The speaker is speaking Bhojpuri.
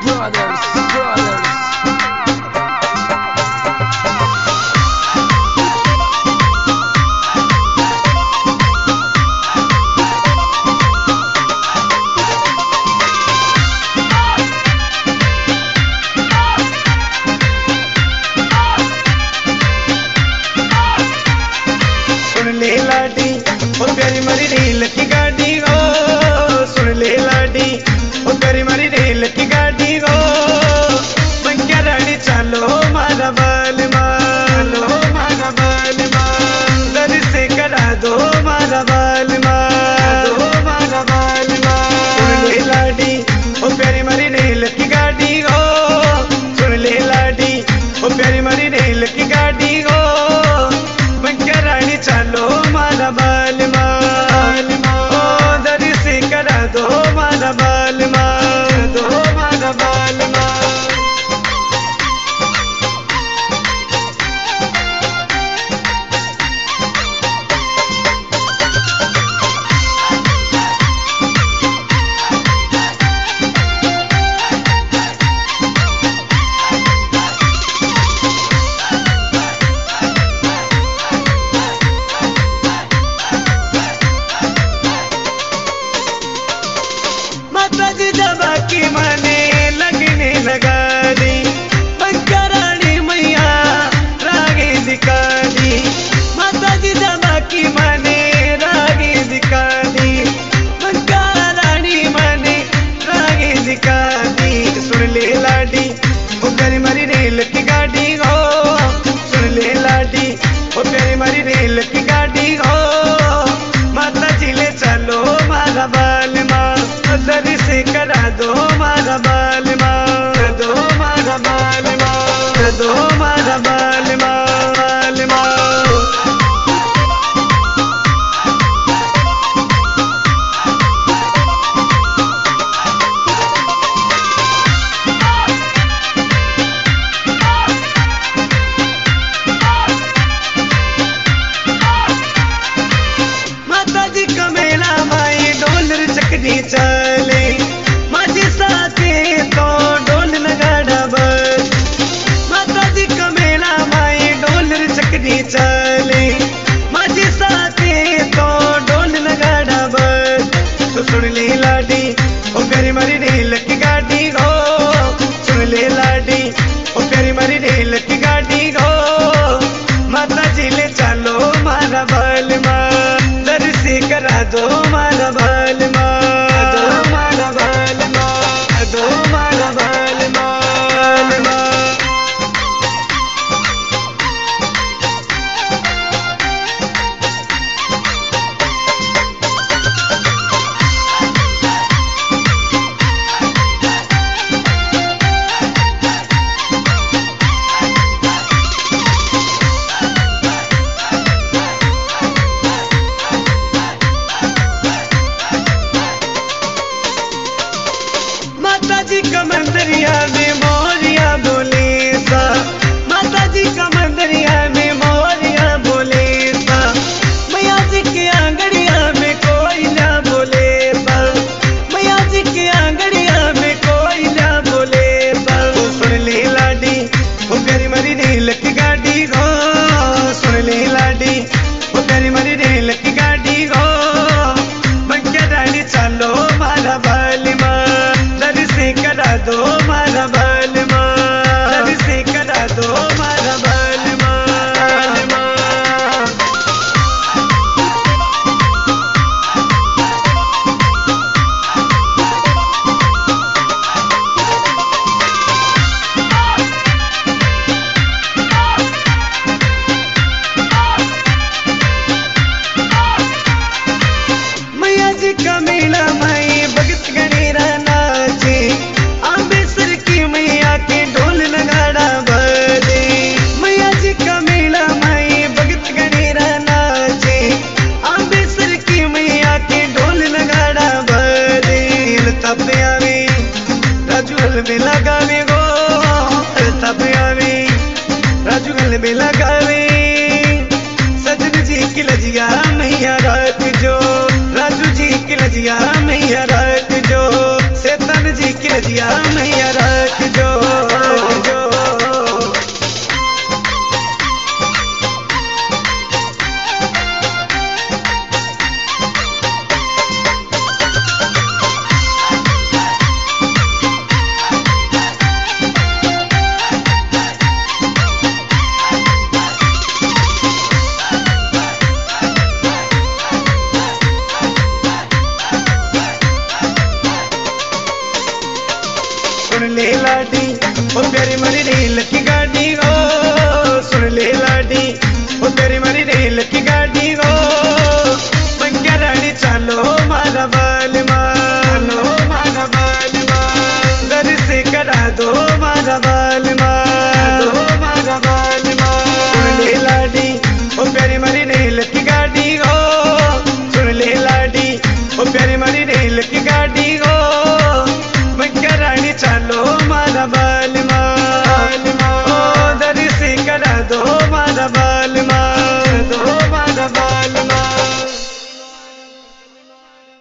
brothers. सुन ले लाडी ओ प्यारी मारी रेल की गाड़ी हो, सुन ले लाडी ओ प्यारी मारी रेल की गाड़ी हो। बंक्या रानी चालो मारा बाल मालो मारा बाल दर से करा दो मारा बाल दो मारा बाल सुन ले लाडी ओ प्यारी मारी रेल की गाड़ी हो, सुन ले लाडी ओ प्यारी मारी रेल की गाड़ी हो। बंक्या रानी चालो मारा बाल ओ दर से करा दो मारा बाल दो मारा बाल माताजी जबा की माने लगने लगा दी। बंक्या रानी मैया रागे दिखा दी। माताजी जबा की माने रागे दिखा दी। बंक्या रानी माने रागे दिखा दी। सुन ले लाडी ओ प्यारी मारी रेल की गाड़ी हो, सुन ले लाडी ओ प्यारी मारी रेल की गाड़ी हो। माताजी ले चलो मारा बाल दर से करा दो मारा बाल दो मारा बाल दो मारा बाल माताजी का मेला माई डोलर चकनी चले। माझे साथे तो डोल नगाड़ा बस। माताजी का मेला माई डोलर चकनी चले। माझे साथे तो डोल नगाड़ा बस। तो सुन ले लाडी ओ प्यारी मारी रेल की गाड़ी हो, सुन ले लाडी ओ प्यारी मारी रेल की गाड़ी हो। माताजी ले चलो मारा बाल दर से करा दो मारा बाल दो मारा बाल दो मारा बाल माताजी का मंदरिया में मोरिया बोले सा। माताजी का मंदरिया में मोरिया बोले सा। मैया जी के आंगड़िया में कोई ना बोले सा। मैया जी के आंगड़िया में कोई ना बोले सा। तो सुन ले लाडी ओ प्यारी मारी रेल की गाड़ी हो, सुन ले लाडी ओ प्यारी मारी रेल की गाड़ी हो। बंक्या रानी चालो मारा बाल दर से करा दो मारा बाल दर से करा दो मारा बाल मैया जी का मेला माई भगत गणेरा नाचे। आंबेसर की मैया के ढोल नगाड़ा बजे। मैया जी का मेला माई भगत गणेरा नाचे। आंबेसर की मैया के ढोल नगाड़ा बजे। तब आवे राजू हल में लगावे गो, तब आवे राजू हल में लगावे। सजन जी की लजिया मैया रात जो, राजू जी की लजिया मैया रात जो, सेतन जी की लजिया मैया रात सुन ले लाडी ओ प्यारी मरी रेल की गाड़ी ओ सुन ले लाडी ओ प्यारी मरी रेल की गाड़ी ओ बंक्या रानी चालो मारा बाल मालो मारा बाल घर से करा दो मारा बाल